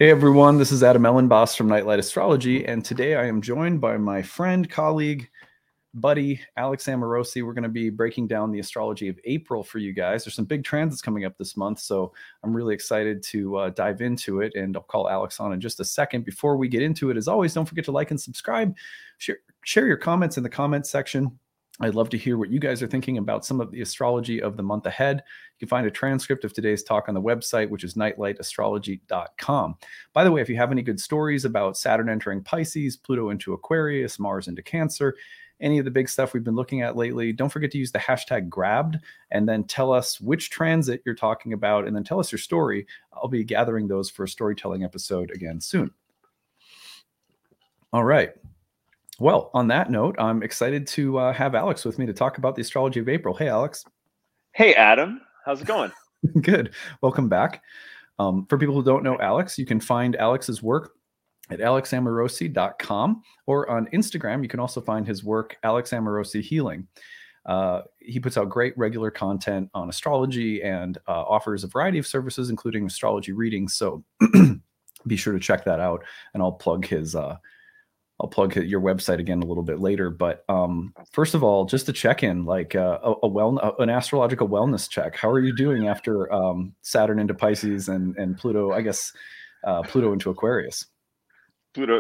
Hey everyone, this is Adam Ellenboss from Nightlight Astrology, and today I am joined by my friend, colleague, buddy, Alex Amorosi. We're going to be breaking down the astrology of April for you guys. There's some big transits coming up this month, so I'm really excited to dive into it, and I'll call Alex on in just a second. Before we get into it, as always, don't forget to like and subscribe. Share your comments in the comments section. I'd love to hear what you guys are thinking about some of the astrology of the month ahead. You can find a transcript of today's talk on the website, which is nightlightastrology.com. By the way, if you have any good stories about Saturn entering Pisces, Pluto into Aquarius, Mars into Cancer, any of the big stuff we've been looking at lately, don't forget to use the hashtag grabbed and then tell us which transit you're talking about and then tell us your story. I'll be gathering those for a storytelling episode again soon. All right. Well, on that note, I'm excited to have Alex with me to talk about the astrology of April. Hey, Alex. Hey, Adam. How's it going? Good. Welcome back. For people who don't know Alex, you can find Alex's work at alexamorosi.com, or on Instagram. You can also find his work, Alex Amorosi Healing. He puts out great regular content on astrology and offers a variety of services, including astrology readings. So be sure to check that out. And I'll plug your website again a little bit later. But first of all, just to check in, like an astrological wellness check. How are you doing after Saturn into Pisces and Pluto? I guess Pluto into Aquarius. Pluto.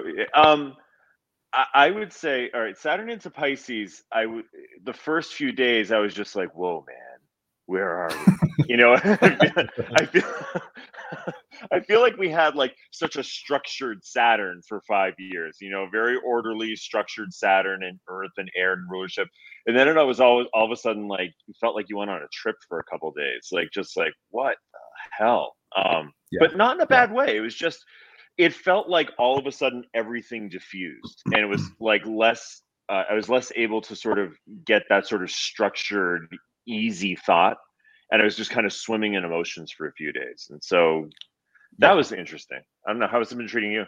I would say, all right, Saturn into Pisces. The first few days, I was just like, "Whoa, man, where are we?" I feel like we had like such a structured Saturn for 5 years. Very orderly, structured Saturn and Earth and air and rulership. And then it was all of a sudden like you felt like you went on a trip for a couple of days, like just like what the hell? But not in a bad way. It was just. It felt like all of a sudden everything diffused, and it was like less. I was less able to sort of get that sort of structured, easy thought, and I was just kind of swimming in emotions for a few days, and so that was interesting. I don't know, how has it been treating you?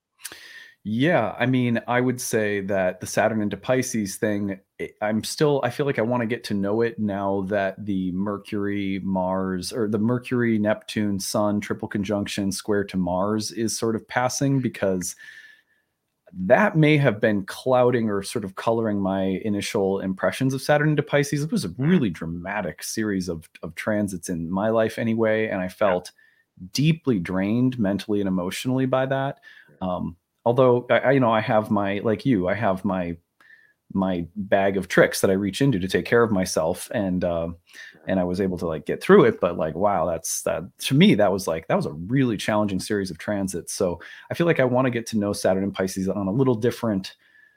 Yeah, I mean, I would say that the Saturn into Pisces thing, I feel like I want to get to know it now that the Mercury, Mars, or the Mercury, Neptune, Sun triple conjunction square to Mars is sort of passing, because that may have been clouding or sort of coloring my initial impressions of Saturn into Pisces. It was a really dramatic series of transits in my life anyway, and I felt deeply drained mentally and emotionally by that. Although I have I have my bag of tricks that I reach into to take care of myself, and I was able to like get through it. But like, wow, that to me, that was a really challenging series of transits. So I feel like I want to get to know Saturn and Pisces on a little different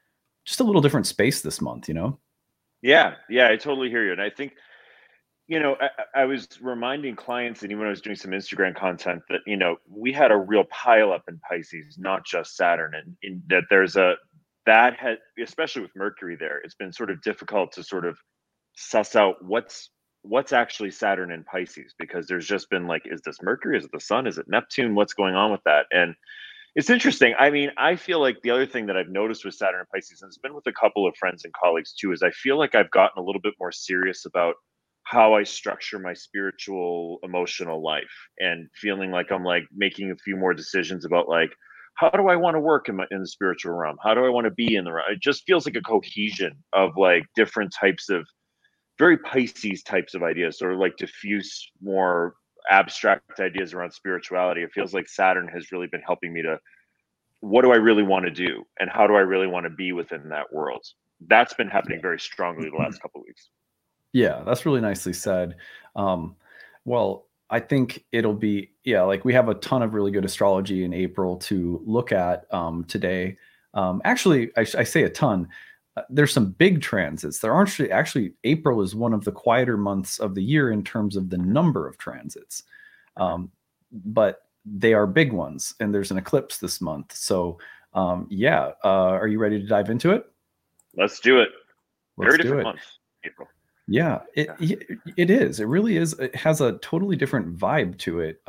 space this month, Yeah, I totally hear you. And I think, I was reminding clients, and even when I was doing some Instagram content, that, we had a real pileup in Pisces, not just Saturn. And in that that had, especially with Mercury there, it's been sort of difficult to sort of suss out what's actually Saturn in Pisces, because there's just been like, is this Mercury? Is it the Sun? Is it Neptune? What's going on with that? And it's interesting. I mean, I feel like the other thing that I've noticed with Saturn and Pisces, and it's been with a couple of friends and colleagues too, is I feel like I've gotten a little bit more serious about how I structure my spiritual, emotional life, and feeling like I'm like making a few more decisions about like, how do I want to work in the spiritual realm? How do I want to be in the realm? It just feels like a cohesion of like different types of very Pisces types of ideas, sort of like diffuse, more abstract ideas around spirituality. It feels like Saturn has really been helping me to, what do I really want to do, and how do I really want to be within that world? That's been happening very strongly the last couple of weeks. Yeah, that's really nicely said. Well, I think it'll be, like we have a ton of really good astrology in April to look at today. Actually, I say a ton. There's some big transits. There aren't actually April is one of the quieter months of the year in terms of the number of transits. But they are big ones, and there's an eclipse this month. So are you ready to dive into it? Let's do it. Very different month, April. Yeah, it is. It really is. It has a totally different vibe to it.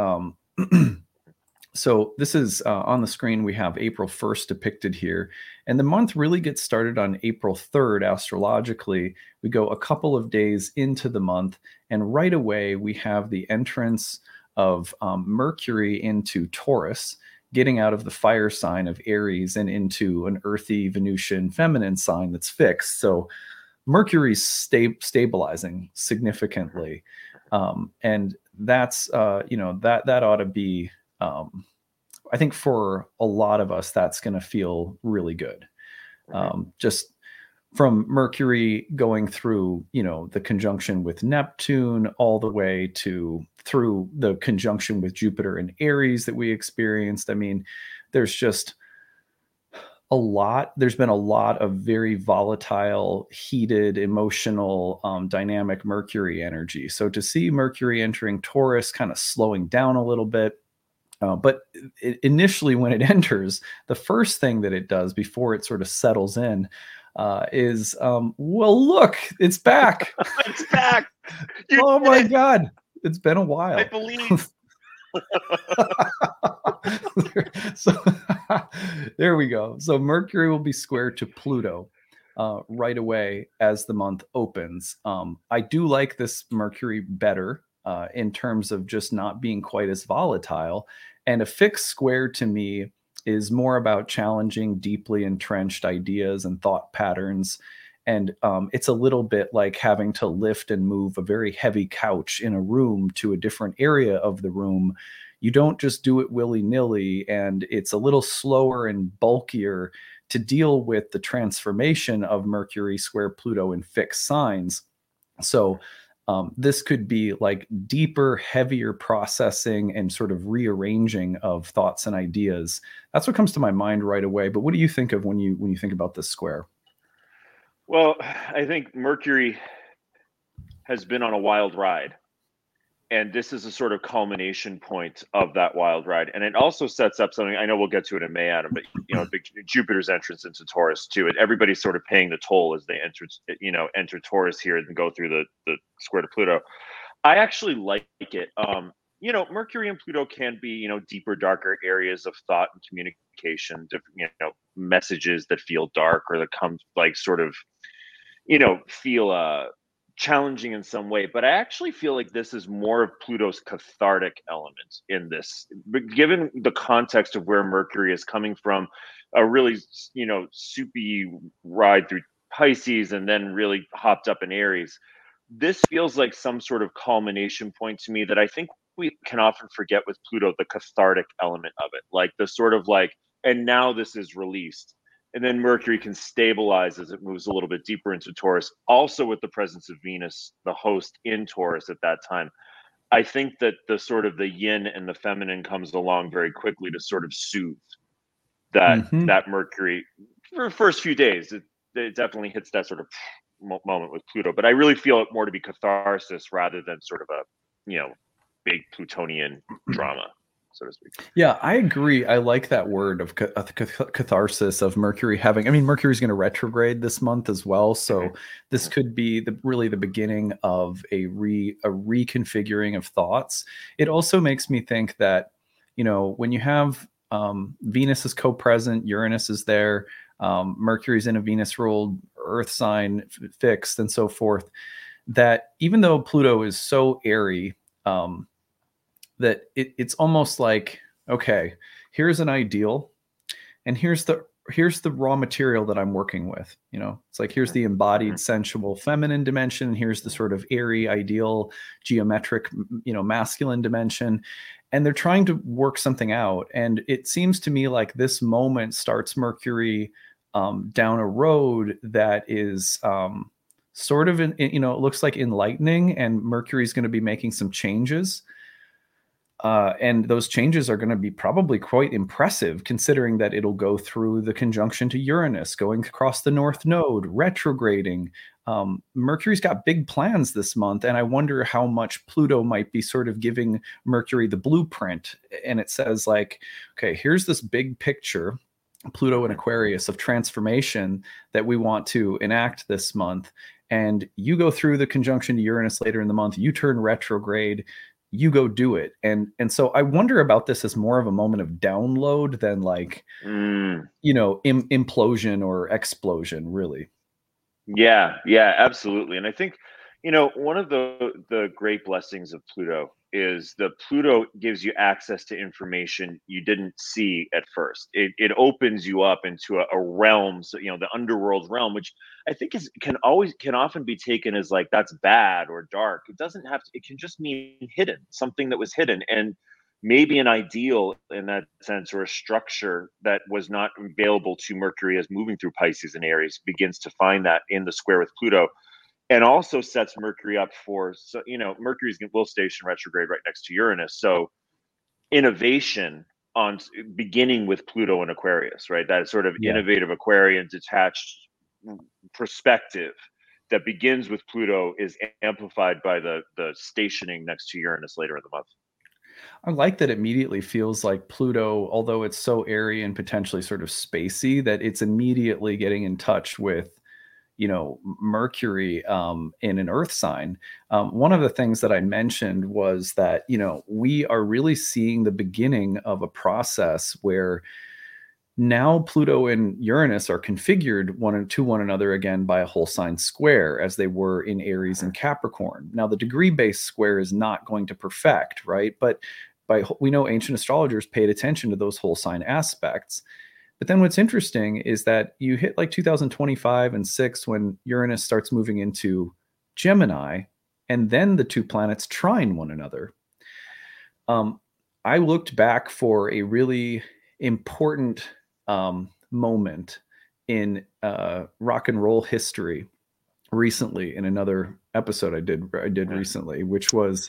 So this is on the screen. We have April 1st depicted here. And the month really gets started on April 3rd astrologically. We go a couple of days into the month, and right away we have the entrance of Mercury into Taurus. getting out of the fire sign of Aries and into an earthy Venusian feminine sign that's fixed. So Mercury's stabilizing significantly. And that's, that ought to be, I think for a lot of us, that's going to feel really good. Just from Mercury going through, the conjunction with Neptune all the way through the conjunction with Jupiter and Aries that we experienced. I mean, there's been a lot of very volatile, heated, emotional, dynamic Mercury energy. So to see Mercury entering Taurus, kind of slowing down a little bit. But initially, when it enters, the first thing that it does before it sort of settles in is, well, look, it's back. It's back. Oh my God. It's been a while. I believe. So there we go. So Mercury will be square to Pluto right away as the month opens. I do like this Mercury better in terms of just not being quite as volatile. And a fixed square to me is more about challenging deeply entrenched ideas and thought patterns. And it's a little bit like having to lift and move a very heavy couch in a room to a different area of the room. You don't just do it willy-nilly, and it's a little slower and bulkier to deal with the transformation of Mercury square Pluto in fixed signs. So this could be like deeper, heavier processing and sort of rearranging of thoughts and ideas. That's what comes to my mind right away. But what do you think of when you think about this square? Well, I think Mercury has been on a wild ride, and this is a sort of culmination point of that wild ride. And it also sets up something, I know we'll get to it in May, Adam, but Jupiter's entrance into Taurus too. And everybody's sort of paying the toll as they enter Taurus here and go through the square to Pluto. I actually like it. Mercury and Pluto can be, deeper, darker areas of thought and communication, messages that feel dark or that come like sort of, feel challenging in some way. But I actually feel like this is more of Pluto's cathartic element in this, but given the context of where Mercury is coming from, a really, soupy ride through Pisces and then really hopped up in Aries. This feels like some sort of culmination point to me that I think we can often forget with Pluto, the cathartic element of it, like the sort of like, and now this is released. And then Mercury can stabilize as it moves a little bit deeper into Taurus, also with the presence of Venus, the host in Taurus at that time. I think that the sort of the yin and the feminine comes along very quickly to sort of soothe that Mercury for the first few days. It definitely hits that sort of moment with Pluto, but I really feel it more to be catharsis rather than sort of a, big Plutonian drama, so to speak. Yeah, I agree. I like that word of catharsis of Mercury having. I mean, Mercury's going to retrograde this month as well, so this could be really the beginning of a reconfiguring of thoughts. It also makes me think that when you have Venus is co-present, Uranus is there, Mercury's in a Venus-ruled Earth sign fixed, and so forth. That even though Pluto is so airy. That it's almost like, okay, here's an ideal, and here's the raw material that I'm working with. It's like, here's the embodied, sensual, feminine dimension. Here's the sort of airy, ideal, geometric, masculine dimension. And they're trying to work something out. And it seems to me like this moment starts Mercury down a road that is sort of, it looks like enlightening, and Mercury's going to be making some changes. And those changes are going to be probably quite impressive, considering that it'll go through the conjunction to Uranus, going across the North Node, retrograding. Mercury's got big plans this month, and I wonder how much Pluto might be sort of giving Mercury the blueprint. And it says like, okay, here's this big picture, Pluto and Aquarius, of transformation that we want to enact this month. And you go through the conjunction to Uranus later in the month, you turn retrograde, you go do it. And so I wonder about this as more of a moment of download than like, implosion or explosion, really. Yeah, absolutely. And I think, one of the great blessings of Pluto is the Pluto gives you access to information you didn't see at first. It opens you up into a realm, so, the underworld realm, which I think can often be taken as like that's bad or dark. It doesn't have to. It can just mean hidden, something that was hidden, and maybe an ideal in that sense, or a structure that was not available to Mercury as moving through Pisces and Aries begins to find that in the square with Pluto, and also sets Mercury up for, so Mercury's will station retrograde right next to Uranus, so innovation on beginning with Pluto and Aquarius, right? That sort of Yeah. innovative Aquarian detached perspective that begins with Pluto is amplified by the stationing next to Uranus later in the month. I like that immediately feels like Pluto, although it's so airy and potentially sort of spacey, that it's immediately getting in touch with, Mercury in an Earth sign. One of the things that I mentioned was that, we are really seeing the beginning of a process where now Pluto and Uranus are configured to one another again by a whole sign square, as they were in Aries and Capricorn. Now, the degree-based square is not going to perfect, right? But we know ancient astrologers paid attention to those whole sign aspects. But then what's interesting is that you hit like 2025 and 6 when Uranus starts moving into Gemini, and then the two planets trine one another. I looked back for a really important moment in rock and roll history recently in another episode I did recently, which was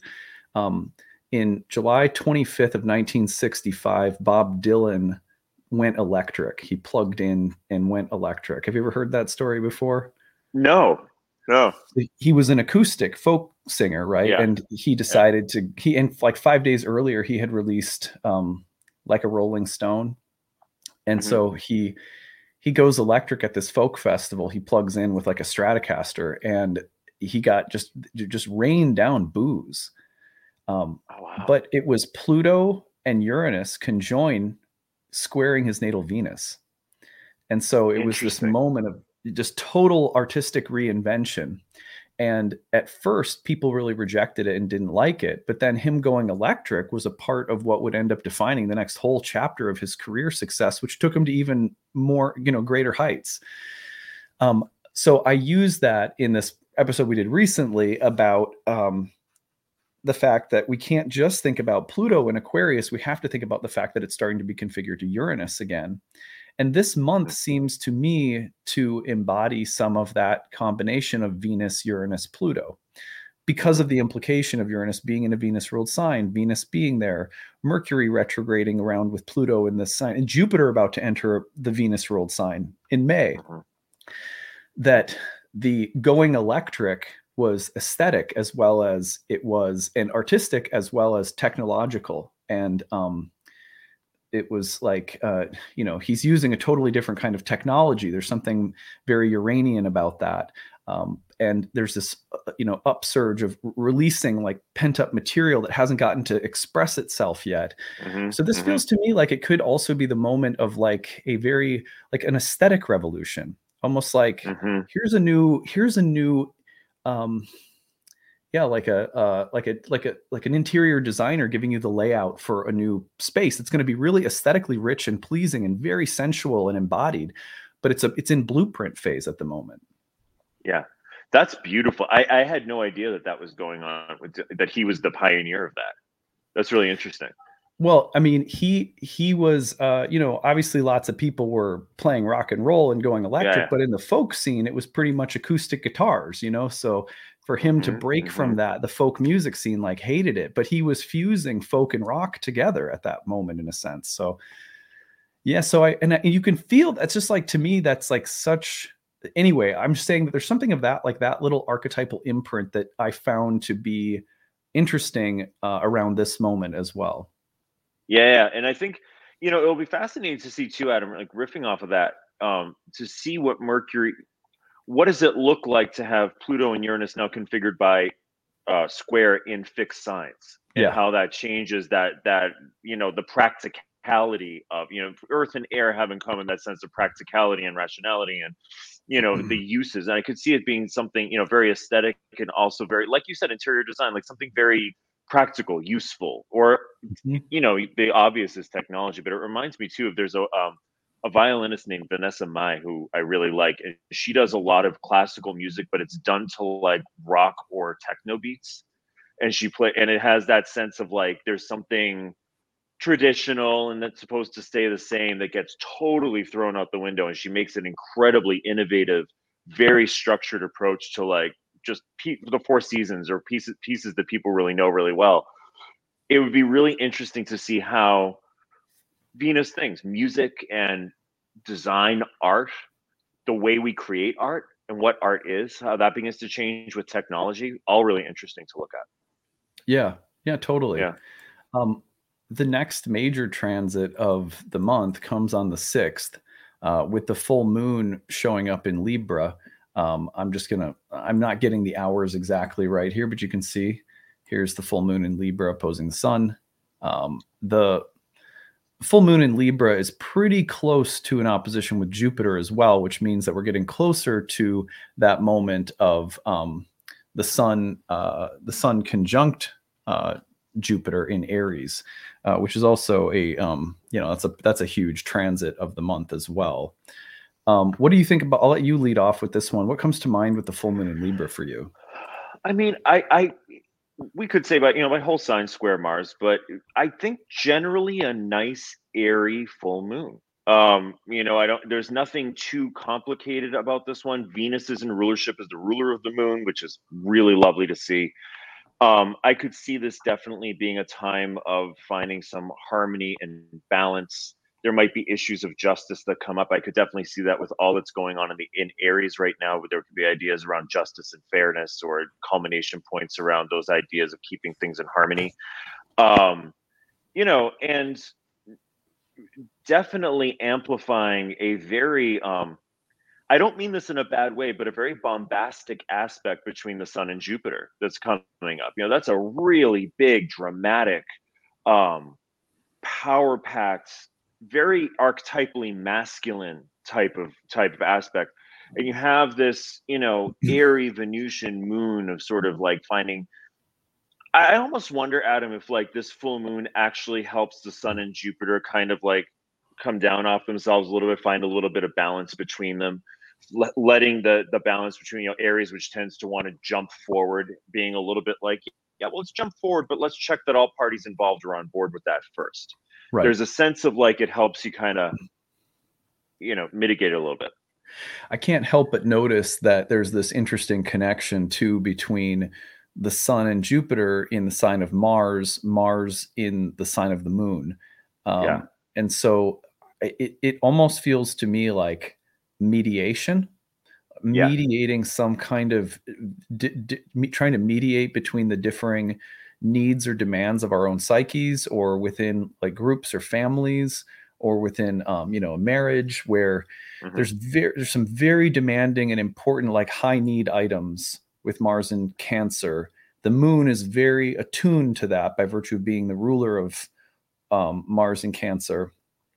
in July 25th of 1965, Bob Dylan went electric. He plugged in and went electric. Have you ever heard that story before? No. He was an acoustic folk singer, right? Yeah. And he decided and like 5 days earlier, he had released Like a Rolling Stone. And so he goes electric at this folk festival. He plugs in with like a Stratocaster, and he got just rained down booze. Oh, wow. But it was Pluto and Uranus conjoin squaring his natal Venus. And so it was this moment of just total artistic reinvention. And at first, people really rejected it and didn't like it. But then him going electric was a part of what would end up defining the next whole chapter of his career success, which took him to even more, greater heights. So I used that in this episode we did recently about the fact that we can't just think about Pluto and Aquarius. We have to think about the fact that it's starting to be configured to Uranus again. And this month seems to me to embody some of that combination of Venus, Uranus, Pluto, because of the implication of Uranus being in a Venus ruled sign, Venus being there, Mercury retrograding around with Pluto in this sign, and Jupiter about to enter the Venus ruled sign in May. That the going electric was aesthetic as well as it was, and artistic as well as technological. And it was like, he's using a totally different kind of technology. There's something very Uranian about that. And there's this, upsurge of releasing like pent up material that hasn't gotten to express itself yet. So this feels to me like it could also be the moment of like a very, like an aesthetic revolution, almost like here's a new, like an interior designer giving you the layout for a new space that's going to be really aesthetically rich and pleasing and very sensual and embodied, but it's in blueprint phase at the moment. Yeah, that's beautiful. I had no idea that was going on, that he was the pioneer of that. That's really interesting. Well, I mean, he was, obviously lots of people were playing rock and roll and going electric, but in the folk scene, it was pretty much acoustic guitars, so for him to break from that, the folk music scene like hated it, but he was fusing folk and rock together at that moment in a sense. So yeah, so and you can feel that's just like, to me, that's like such, anyway, I'm just saying that there's something of that, like that little archetypal imprint that I found to be interesting around this moment as well. Yeah, and I think it'll be fascinating to see too, Adam, like riffing off of that, to see what does it look like to have Pluto and Uranus now configured by square in fixed signs, and how that changes that the practicality of Earth and air have in common that sense of practicality and rationality, and the uses. And I could see it being something very aesthetic, and also very, like you said, interior design, like something very practical, useful, or Mhm. the obvious is technology. But it reminds me too of there's a violinist named Vanessa Mai who I really like, and she does a lot of classical music, but it's done to like rock or techno beats, and and it has that sense of like there's something traditional and that's supposed to stay the same that gets totally thrown out the window, and she makes an incredibly innovative, very structured approach to like just the four seasons or pieces that people really know really well. It would be really interesting to see how Venus things, music and design, art, the way we create art and what art is, how that begins to change with technology, all really interesting to look at. Yeah, yeah, totally. Yeah. Um, the next major transit of the month comes on the 6th, with the full moon showing up in Libra. I'm not getting the hours exactly right here, but you can see here's the full moon in Libra opposing the sun. The full moon in Libra is pretty close to an opposition with Jupiter as well, which means that we're getting closer to that moment of the sun conjunct Jupiter in Aries, which is also that's a huge transit of the month as well. What do you think about? I'll let you lead off with this one. What comes to mind with the full moon in Libra for you? I mean, I we could say about my whole sign square Mars, but I think generally a nice airy full moon. I don't. There's nothing too complicated about this one. Venus is in rulership as the ruler of the moon, which is really lovely to see. I could see this definitely being a time of finding some harmony and balance. There might be issues of justice that come up. I could definitely see that with all that's going on in Aries right now. Where there could be ideas around justice and fairness, or culmination points around those ideas of keeping things in harmony. Um, and definitely amplifying a very I don't mean this in a bad way, but a very bombastic aspect between the sun and Jupiter that's coming up. That's a really big, dramatic, um, power packed, very archetypally masculine type of aspect. And you have this, airy Venusian moon of sort of like finding. I almost wonder, Adam, if like this full moon actually helps the sun and Jupiter kind of like come down off themselves a little bit, find a little bit of balance between them, letting the balance between Aries, which tends to want to jump forward, being a little bit like, yeah, well, let's jump forward, but let's check that all parties involved are on board with that first. Right. There's a sense of like it helps you kind of mitigate it a little bit. I can't help but notice that there's this interesting connection too between the sun and Jupiter in the sign of Mars, Mars in the sign of the moon. Yeah, And so it almost feels to me like mediation, yeah, mediating some kind of trying to mediate between the differing needs or demands of our own psyches, or within like groups or families, or within a marriage where hmm there's some very demanding and important like high need items with Mars in Cancer. The moon is very attuned to that by virtue of being the ruler of Mars in Cancer.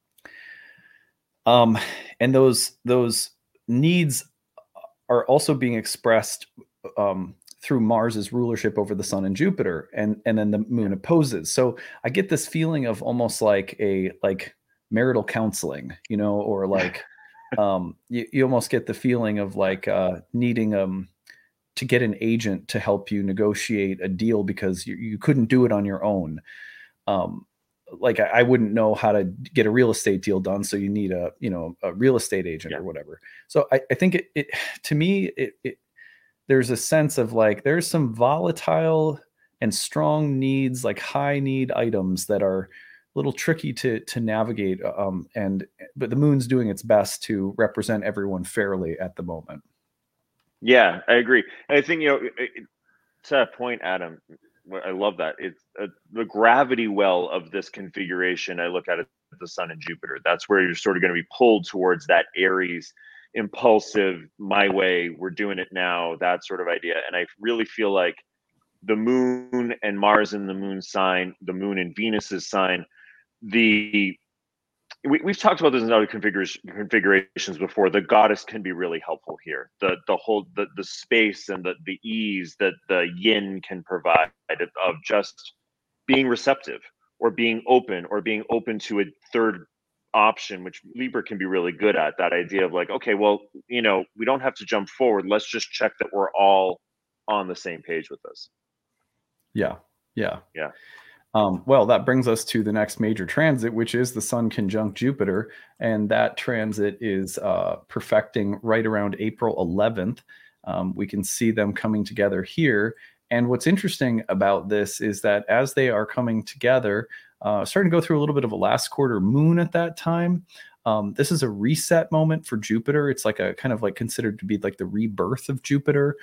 Um, and those needs are also being expressed through Mars's rulership over the sun and Jupiter, and then the moon opposes. So I get this feeling of almost like a marital counseling, or like you almost get the feeling of like needing to get an agent to help you negotiate a deal because you couldn't do it on your own. Um, like I wouldn't know how to get a real estate deal done, so you need a real estate agent yeah, or whatever. So I think it to me there's a sense of like there's some volatile and strong needs, like high need items that are a little tricky to navigate. But the moon's doing its best to represent everyone fairly at the moment. yeah. I agree. And I think to that point, Adam, I love that. It's the gravity well of this configuration. I look at it, the sun and Jupiter. That's where you're sort of going to be pulled towards that Aries, impulsive, my way, we're doing it now, that sort of idea. And I really feel like the moon and Mars in the moon sign, the moon in Venus's sign, the we've talked about this in other configurations before. The goddess can be really helpful here. The whole the space and the ease that the yin can provide of just being receptive or being open to a third option, which Libra can be really good at. That idea of like, okay, well, we don't have to jump forward. Let's just check that we're all on the same page with this. Yeah. Yeah. Yeah. Well, that brings us to the next major transit, which is the Sun conjunct Jupiter. And that transit is perfecting right around April 11th. We can see them coming together here. And what's interesting about this is that as they are coming together, starting to go through a little bit of a last quarter moon at that time. This is a reset moment for Jupiter. It's like a kind of like considered to be like the rebirth of Jupiter.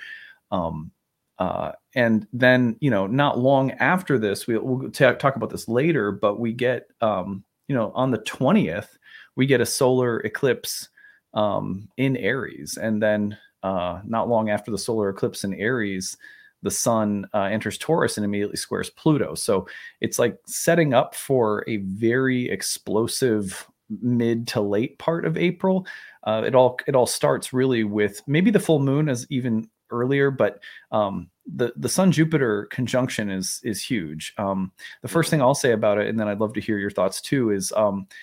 And then, not long after this, we'll talk about this later, but we get, on the 20th, we get a solar eclipse in Aries. And then not long after the solar eclipse in Aries, the sun enters Taurus and immediately squares Pluto. So it's like setting up for a very explosive mid to late part of April. It all starts really with maybe the full moon as even earlier, but the Sun Jupiter conjunction is huge. The first thing I'll say about it, and then I'd love to hear your thoughts too, is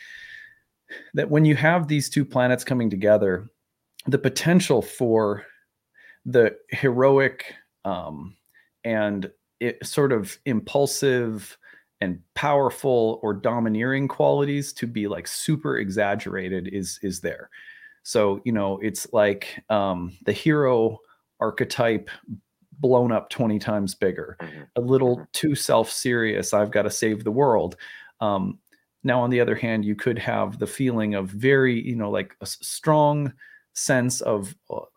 that when you have these two planets coming together, the potential for the heroic and it sort of impulsive and powerful or domineering qualities to be like super exaggerated is there. So, it's like the hero archetype blown up 20 times bigger, a little too self-serious. I've got to save the world. Now, on the other hand, you could have the feeling of very, like a strong sense of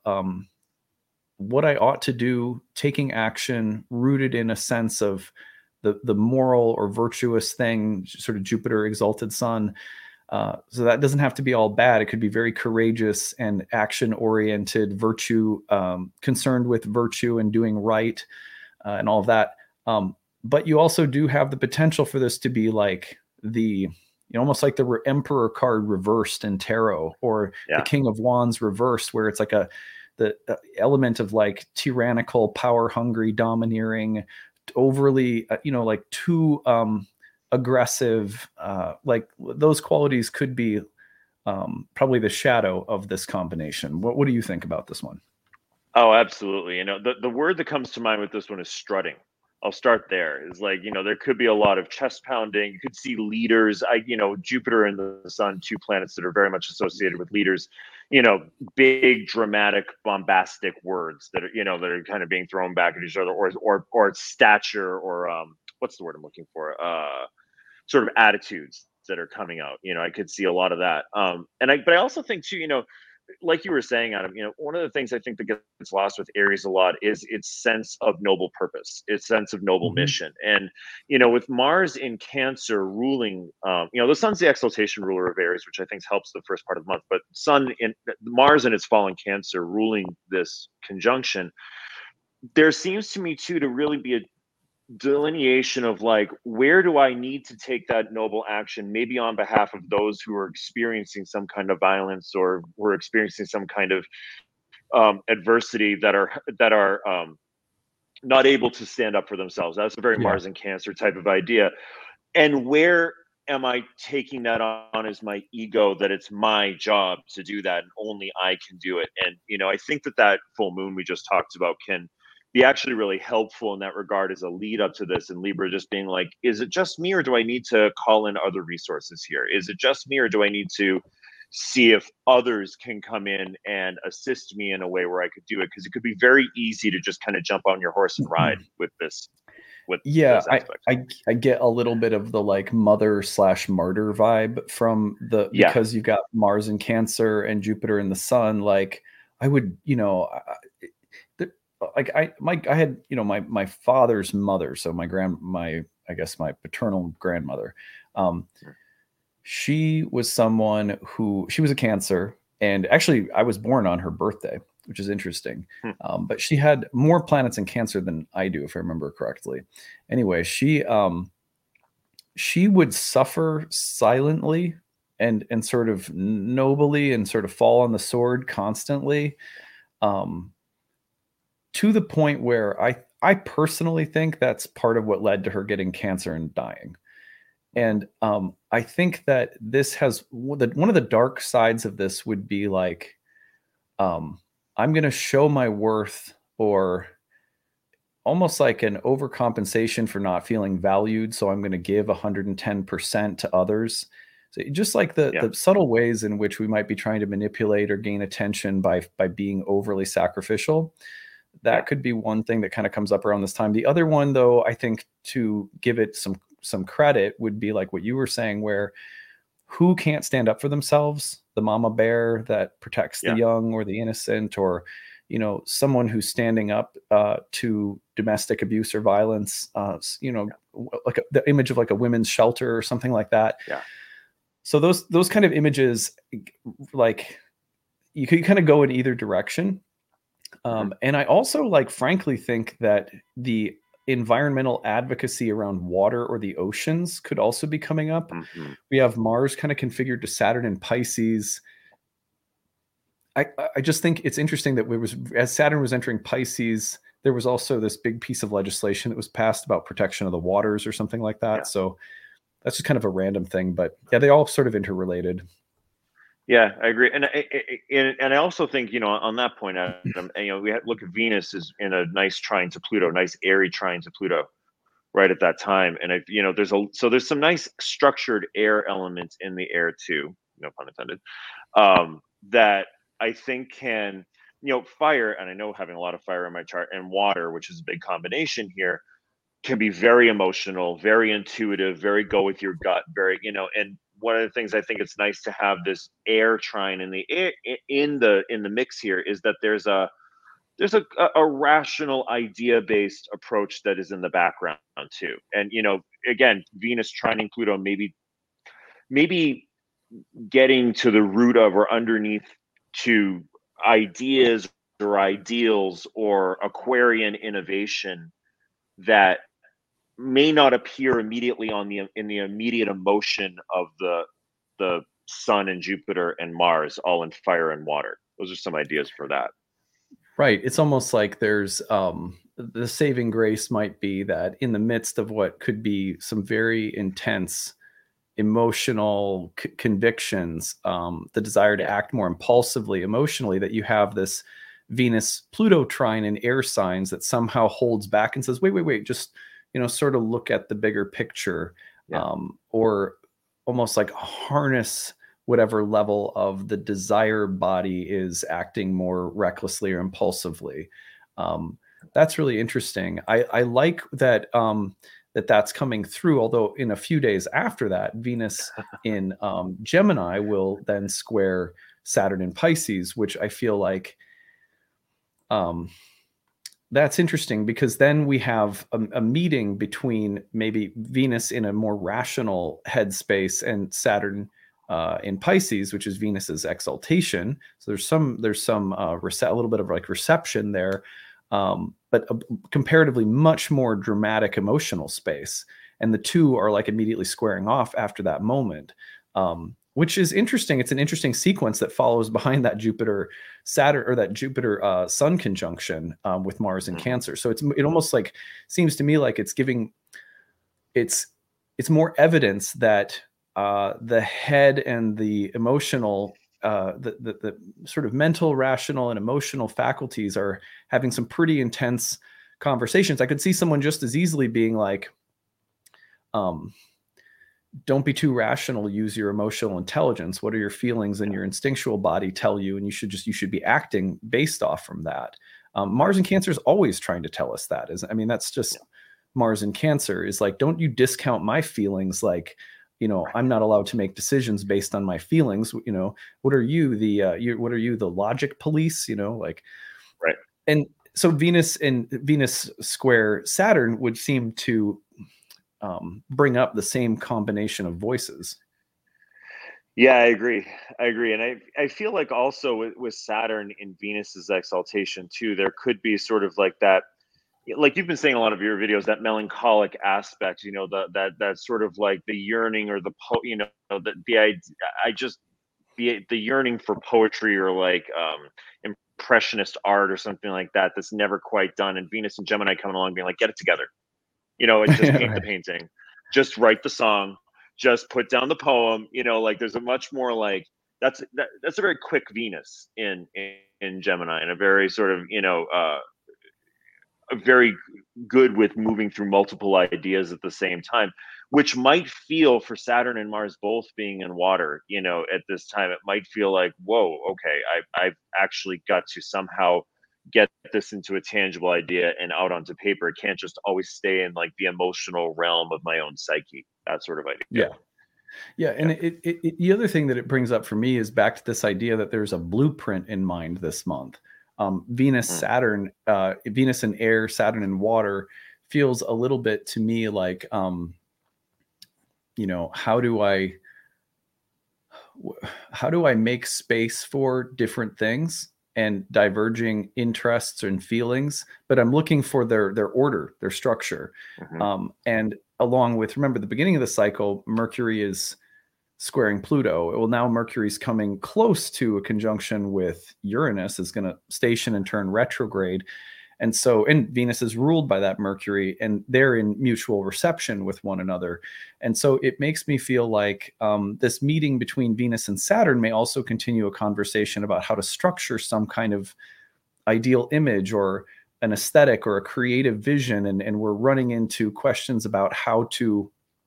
what I ought to do, taking action, rooted in a sense of the moral or virtuous thing, sort of Jupiter exalted sun. So that doesn't have to be all bad. It could be very courageous and action-oriented, virtue, concerned with virtue and doing right, and all of that. But you also do have the potential for this to be like almost like the Emperor card reversed in tarot, or the King of Wands reversed, where it's like the element of like tyrannical, power-hungry, domineering, overly, like too aggressive. Like those qualities could be probably the shadow of this combination. What do you think about this one? Oh, absolutely. The word that comes to mind with this one is strutting. I'll start there. Is like, there could be a lot of chest pounding. You could see leaders. Jupiter and the Sun, two planets that are very much associated with leaders. Big, dramatic, bombastic words that are, that are kind of being thrown back at each other, or stature, or what's the word I'm looking for? Sort of attitudes that are coming out. I could see a lot of that. But I also think too, like you were saying, Adam, one of the things I think that gets lost with Aries a lot is its sense of noble purpose, its sense of noble mission. And, with Mars in Cancer ruling, the Sun's the exaltation ruler of Aries, which I think helps the first part of the month, but Mars in its fallen Cancer ruling this conjunction, there seems to me too to really be a delineation of like, where do I need to take that noble action, maybe on behalf of those who are experiencing some kind of violence, or who are experiencing some kind of adversity, that are not able to stand up for themselves. That's a very Mars and Cancer type of idea. And where am I taking that on as my ego, that it's my job to do that and only I can do it? And I think that full moon we just talked about can be actually really helpful in that regard, as a lead up to this, and Libra just being like, is it just me, or do I need to call in other resources here? Is it just me, or do I need to see if others can come in and assist me in a way where I could do it? Because it could be very easy to just kind of jump on your horse and ride with this. I get a little bit of the like mother/martyr vibe from because you've got Mars in Cancer and Jupiter in the Sun. Like I would, I had, my father's mother. So I guess my paternal grandmother, she was someone she was a Cancer, and actually I was born on her birthday, which is interesting. But she had more planets in Cancer than I do, if I remember correctly. Anyway, she would suffer silently and sort of nobly, and sort of fall on the sword constantly. To the point where I personally think that's part of what led to her getting cancer and dying. And I think that this has one of the dark sides of this would be like, um, I'm going to show my worth, or almost like an overcompensation for not feeling valued. So I'm going to give 110% to others. So just like Yeah. the subtle ways in which we might be trying to manipulate or gain attention by being overly sacrificial, Yeah. that could be one thing that kind of comes up around this time. The other one, though, I think to give it some credit would be like what you were saying, where who can't stand up for themselves? The mama bear that protects the Yeah. young or the innocent, or someone who's standing up to domestic abuse or violence. Like the image of like a women's shelter or something like that. Yeah. So those kind of images, like you could kind of go in either direction. And I also, like, frankly think that the environmental advocacy around water or the oceans could also be coming up. Mm-hmm. We have Mars kind of configured to Saturn and Pisces. I just think it's interesting that as Saturn was entering Pisces, there was also this big piece of legislation that was passed about protection of the waters or something like that. Yeah. So that's just kind of a random thing, but yeah, they all sort of interrelated. Yeah, I agree, and I also think, on that point, Adam, we look at Venus is in a nice trine to Pluto, nice airy trine to Pluto, right at that time, and there's some nice structured air elements in the air too, no pun intended, that I think can, fire, and I know having a lot of fire in my chart, and water, which is a big combination here, can be very emotional, very intuitive, very go with your gut, very, and one of the things I think it's nice to have this air trine in the air, in the mix here, is that there's a rational idea based approach that is in the background too. And again, Venus trining Pluto, maybe getting to the root of or underneath to ideas or ideals or Aquarian innovation that may not appear immediately in the immediate emotion of the sun and Jupiter and Mars all in fire and water. Those are some ideas for that. Right. It's almost like there's the saving grace might be that in the midst of what could be some very intense emotional convictions, the desire to act more impulsively emotionally, that you have this Venus Pluto trine in air signs that somehow holds back and says, wait, just sort of look at the bigger picture. Yeah. Or almost like harness whatever level of the desire body is acting more recklessly or impulsively. That's really interesting. I like that that's coming through, although in a few days after that, Venus in Gemini will then square Saturn in Pisces, which I feel like that's interesting, because then we have a meeting between maybe Venus in a more rational headspace and Saturn in Pisces, which is Venus's exaltation. So there's some a little bit of like reception there, but a comparatively much more dramatic emotional space. And the two are like immediately squaring off after that moment, which is interesting. It's an interesting sequence that follows behind that Jupiter Saturn, or that Jupiter Sun conjunction with Mars in Cancer. So it almost like seems to me like it's more evidence that the head and the emotional, the sort of mental, rational, and emotional faculties are having some pretty intense conversations. I could see someone just as easily being like, don't be too rational, use your emotional intelligence. What are your feelings and your instinctual body tell you? And you should be acting based off from that. Mars in Cancer is always trying to tell us that. That's just Mars in Cancer is like, don't you discount my feelings. Like, I'm not allowed to make decisions based on my feelings. What are you, the logic police, like, right. And so Venus square Saturn would seem to bring up the same combination of voices. Yeah, I agree. And I feel like also with Saturn in Venus's exaltation too, there could be sort of like that, like you've been saying a lot of your videos, that melancholic aspect, that sort of like the yearning or the idea. the yearning for poetry or like impressionist art or something like that that's never quite done, and Venus and Gemini coming along being like, get it together, and just paint the Right. painting, just write the song, just put down the poem, like there's a much more like that's a very quick Venus in Gemini, and a very sort of very good with moving through multiple ideas at the same time, which might feel for Saturn and Mars both being in water, at this time, it might feel like, whoa, okay, I've actually got to somehow get this into a tangible idea and out onto paper. It can't just always stay in like the emotional realm of my own psyche, that sort of idea. Yeah. Yeah. And Yeah. the other thing that it brings up for me is back to this idea that there's a blueprint in mind this month. Venus, Mm. Saturn, Venus and air, Saturn and water feels a little bit to me like, how do I make space for different things and diverging interests and feelings, but I'm looking for their order, their structure. Mm-hmm. And along with, remember, the beginning of the cycle, Mercury is squaring Pluto. Well, now Mercury's coming close to a conjunction with Uranus, is going to station and turn retrograde. And Venus is ruled by that Mercury, and they're in mutual reception with one another. And so it makes me feel like this meeting between Venus and Saturn may also continue a conversation about how to structure some kind of ideal image or an aesthetic or a creative vision. And we're running into questions about how to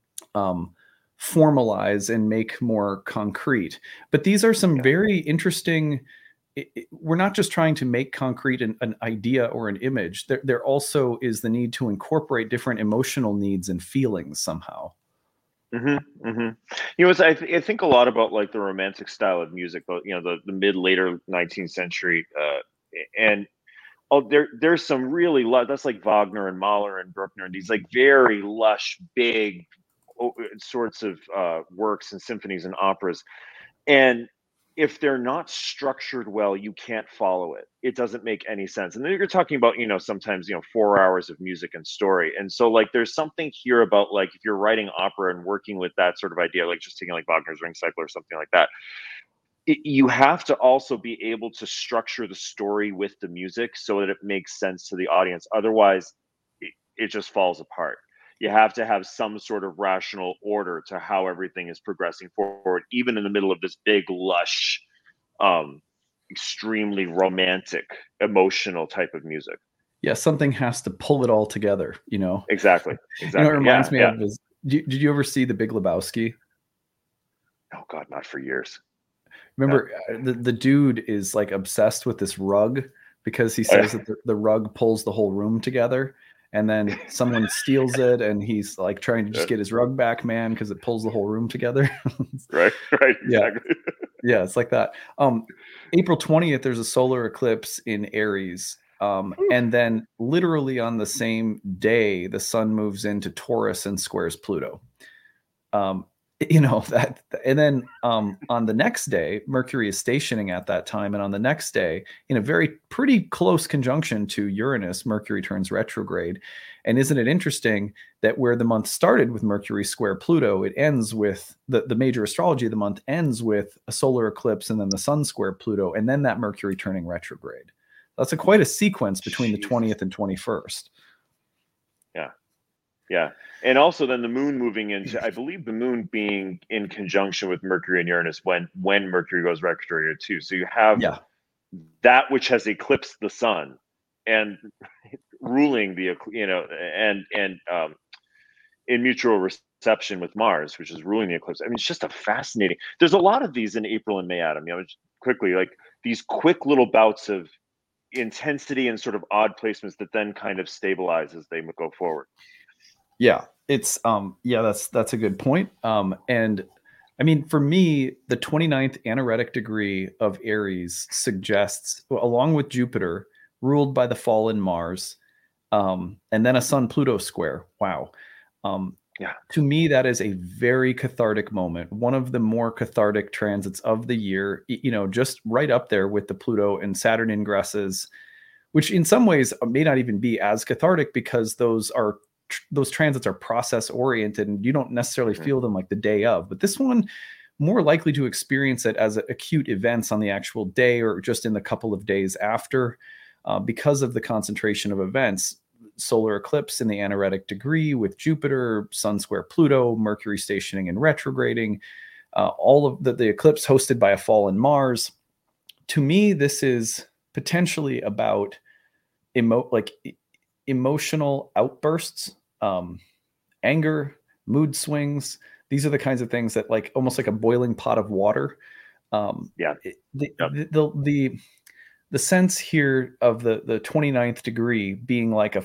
formalize and make more concrete. But these are some very interesting. We're not just trying to make concrete an idea or an image. There also is the need to incorporate different emotional needs and feelings somehow. Mm-hmm, mm-hmm. I think a lot about like the romantic style of music, but the mid later 19th century, and there's some really that's like Wagner and Mahler and Bruckner and these like very lush, big sorts of works and symphonies and operas, and if they're not structured well, you can't follow it. It doesn't make any sense. And then you're talking about, sometimes, 4 hours of music and story. And so like, there's something here about like, if you're writing opera and working with that sort of idea, like just taking like Wagner's Ring Cycle or something like that, you have to also be able to structure the story with the music so that it makes sense to the audience. Otherwise, it just falls apart. You have to have some sort of rational order to how everything is progressing forward, even in the middle of this big, lush, extremely romantic, emotional type of music. Yeah, something has to pull it all together, Exactly. It reminds me of is, did you ever see The Big Lebowski? Oh God, not for years. Remember, the dude is like obsessed with this rug because he says that the rug pulls the whole room together. And then someone steals it, and he's like trying to just get his rug back, man, because it pulls the whole room together. Right, exactly. Yeah, it's like that. April 20th, there's a solar eclipse in Aries. And then literally on the same day, the sun moves into Taurus and squares Pluto. That, and then on the next day, Mercury is stationing at that time, and on the next day, in a pretty close conjunction to Uranus, Mercury turns retrograde. And isn't it interesting that where the month started with Mercury square Pluto, it ends with the major astrology of the month ends with a solar eclipse and then the sun square Pluto, and then that Mercury turning retrograde. That's quite a sequence between the 20th and 21st. Yeah. And also then the moon moving into, I believe the moon being in conjunction with Mercury and Uranus when Mercury goes retrograde too. So you have that which has eclipsed the sun and ruling the, and in mutual reception with Mars, which is ruling the eclipse. I mean, it's just there's a lot of these in April and May, Adam, quickly, like these quick little bouts of intensity and sort of odd placements that then kind of stabilize as they go forward. Yeah, it's that's a good point. And I mean, for me, the 29th anaretic degree of Aries suggests, along with Jupiter, ruled by the fallen Mars, and then a Sun Pluto square. Wow. To me, that is a very cathartic moment. One of the more cathartic transits of the year, just right up there with the Pluto and Saturn ingresses, which in some ways may not even be as cathartic because those transits are process oriented and you don't necessarily feel them like the day of. But this one, more likely to experience it as acute events on the actual day or just in the couple of days after, because of the concentration of events. Solar eclipse in the anaretic degree with Jupiter, Sun square Pluto, Mercury stationing and retrograding, all of the eclipse hosted by a fallen Mars. To me, this is potentially about emotional outbursts, anger, mood swings. These are the kinds of things that, like, almost like a boiling pot of water. Yeah. The, Yep. the sense here of the 29th degree being like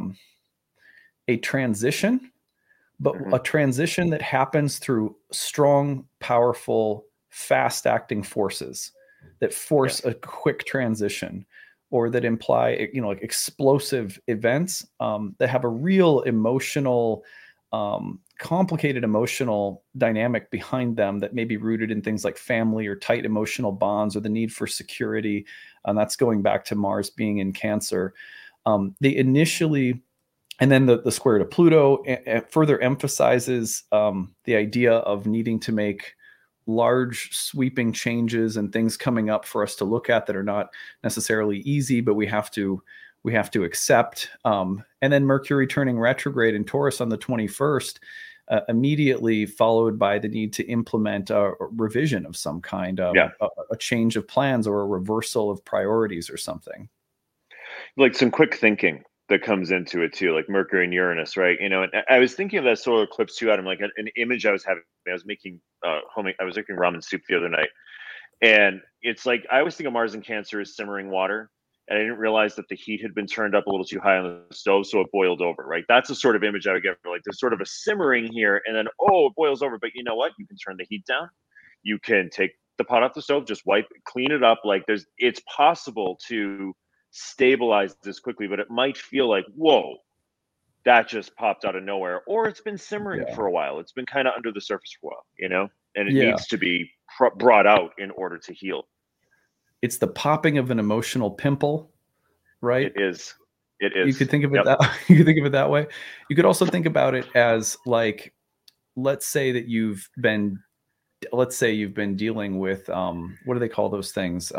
a transition, but a transition that happens through strong, powerful, fast acting forces that force a quick transition, or that imply, like explosive events that have a real emotional, complicated emotional dynamic behind them that may be rooted in things like family or tight emotional bonds or the need for security. And that's going back to Mars being in Cancer. They initially, and then the square to Pluto further emphasizes the idea of needing to make large sweeping changes and things coming up for us to look at that are not necessarily easy, but we have to accept. And then Mercury turning retrograde in Taurus on the 21st, immediately followed by the need to implement a revision of some kind, a change of plans or a reversal of priorities or something. Like some quick thinking that comes into it too, like Mercury and Uranus, right? And I was thinking of that solar eclipse too, Adam, like an image I was having. I was making I was making ramen soup the other night, and it's like I always think of Mars and Cancer as simmering water, and I didn't realize that the heat had been turned up a little too high on the stove, so it boiled over. Right? That's the sort of image I would get for, like, there's sort of a simmering here, and then it boils over. But you know what? You can turn the heat down. You can take the pot off the stove, just clean it up. Like it's possible to stabilize this quickly, but it might feel like, whoa, that just popped out of nowhere, or it's been simmering for a while. It's been kind of under the surface for a while, and it needs to be brought out in order to heal. It's the popping of an emotional pimple, right? It is. You could think of it you could think of it that way. You could also think about it as, like, let's say you've been dealing with what do they call those things?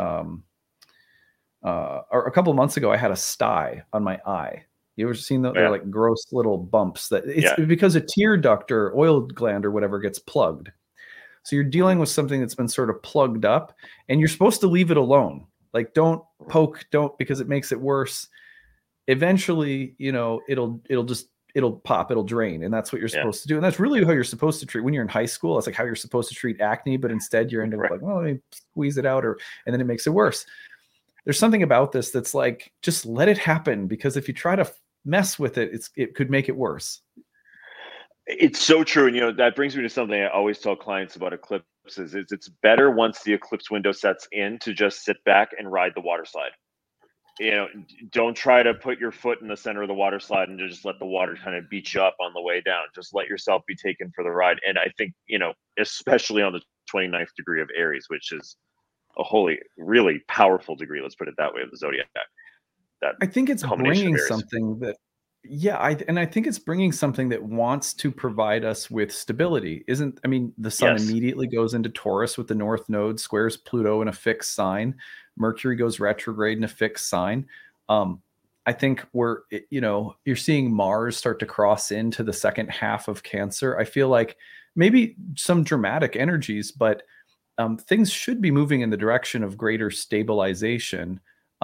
Or a couple of months ago, I had a sty on my eye. You ever seen those? They're like gross little bumps that it's because a tear duct or oil gland or whatever gets plugged. So you're dealing with something that's been sort of plugged up, and you're supposed to leave it alone. Like, don't poke, because it makes it worse. Eventually, it'll pop, it'll drain, and that's what you're supposed to do. And that's really how you're supposed to treat when you're in high school. It's like how you're supposed to treat acne, but instead you're into like, well, let me squeeze it out, and then it makes it worse. There's something about this that's like, just let it happen, because if you try to mess with it, it could make it worse. It's so true. And, that brings me to something I always tell clients about eclipses is it's better once the eclipse window sets in to just sit back and ride the water slide. Don't try to put your foot in the center of the water slide and just let the water kind of beat you up on the way down. Just let yourself be taken for the ride. And I think, especially on the 29th degree of Aries, which is a really powerful degree, let's put it that way, of the zodiac. I think it's bringing something that, I think it's bringing something that wants to provide us with stability. The sun immediately goes into Taurus with the North Node, squares Pluto in a fixed sign. Mercury goes retrograde in a fixed sign. I think you're seeing Mars start to cross into the second half of Cancer. I feel like maybe some dramatic energies, but things should be moving in the direction of greater stabilization.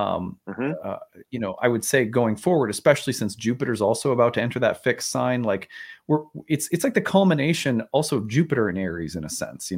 I would say going forward, especially since Jupiter's also about to enter that fixed sign, like it's like the culmination also of Jupiter in Aries in a sense,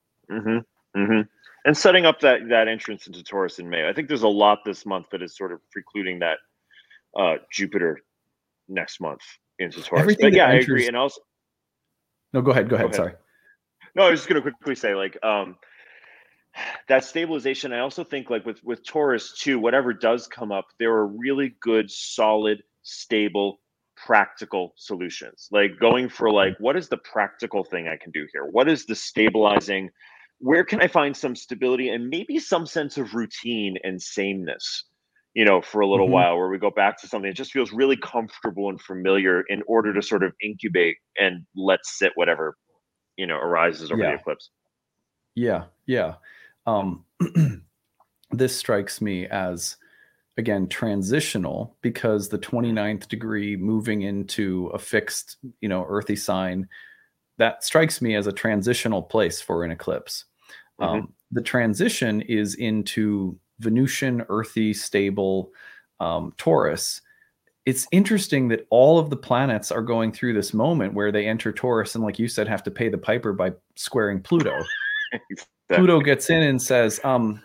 And setting up that entrance into Taurus in May. I think there's a lot this month that is sort of precluding that Jupiter next month into Taurus. But I agree. And also, no, go ahead. Sorry. No, I was just going to quickly say, like, that stabilization. I also think, like, with Taurus too, whatever does come up, there are really good, solid, stable, practical solutions. Like going for, like, what is the practical thing I can do here? What is the stabilizing? Where can I find some stability and maybe some sense of routine and sameness, for a little while, where we go back to something that just feels really comfortable and familiar in order to sort of incubate and let sit whatever, arises over the eclipse. Yeah, yeah. Um, this strikes me as, again, transitional, because the 29th degree moving into a fixed, earthy sign, that strikes me as a transitional place for an eclipse. Mm-hmm. The transition is into Venusian, earthy, stable Taurus. It's interesting that all of the planets are going through this moment where they enter Taurus and, like you said, have to pay the piper by squaring Pluto. Pluto Exactly. gets in and says,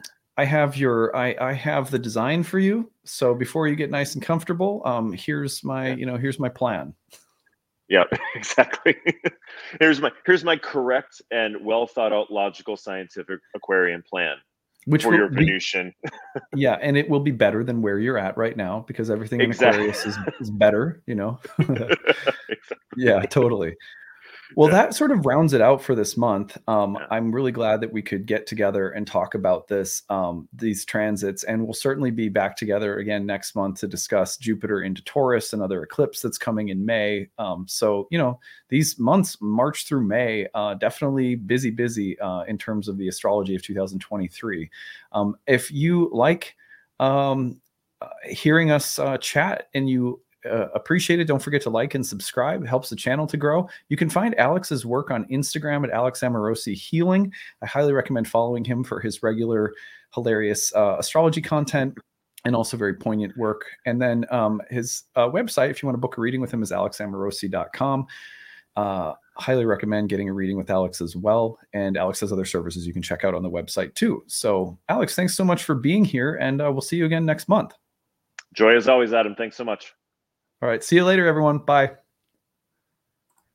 I have the design for you. So before you get nice and comfortable, Yeah. here's my plan. Yeah, exactly. Here's my correct and well thought out logical scientific Aquarian plan Which for will your be, Venusian. yeah, and it will be better than where you're at right now, because everything in Exactly. Aquarius is better, Exactly. Yeah, totally. Well, Yeah. that sort of rounds it out for this month. Yeah. I'm really glad that we could get together and talk about these transits, and we'll certainly be back together again next month to discuss Jupiter into Taurus, another eclipse that's coming in May. So, these months, March through May, definitely busy in terms of the astrology of 2023. If you like hearing us chat and you appreciate it, don't forget to like and subscribe. It helps the channel to grow. You can find Alex's work on Instagram at Alex Amorosi Healing. I highly recommend following him for his regular hilarious astrology content and also very poignant work. And then his website, if you want to book a reading with him, is alexamorosi.com. Highly recommend getting a reading with Alex as well. And Alex has other services you can check out on the website too. So, Alex, thanks so much for being here, and we'll see you again next month. Joy as always, Adam. Thanks so much. All right. See you later, everyone. Bye.